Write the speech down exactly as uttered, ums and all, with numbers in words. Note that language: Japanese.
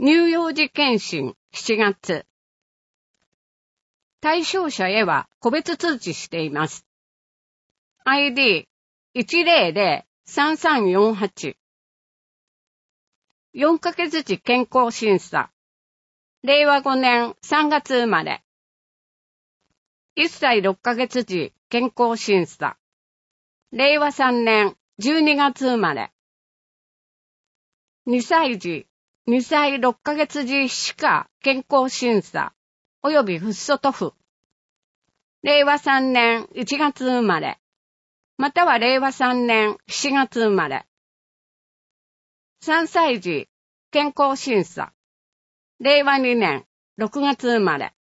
乳幼児検診しちがつ。対象者へは個別通知しています。アイディーいちゼロゼロさんさんよんはち。よんかげつ時健康審査。れいわごねんさんがつ生まれ。いっさいろっかげつ時健康審査。れいわさんねんじゅうにがつ生まれ。にさい児、にさいろっかげつ時歯科健康審査、およびフッ素塗布。れいわさんねんいちがつ生まれ、またはれいわさんねんしちがつ生まれ。さんさい児、健康審査。れいわにねんろくがつ生まれ。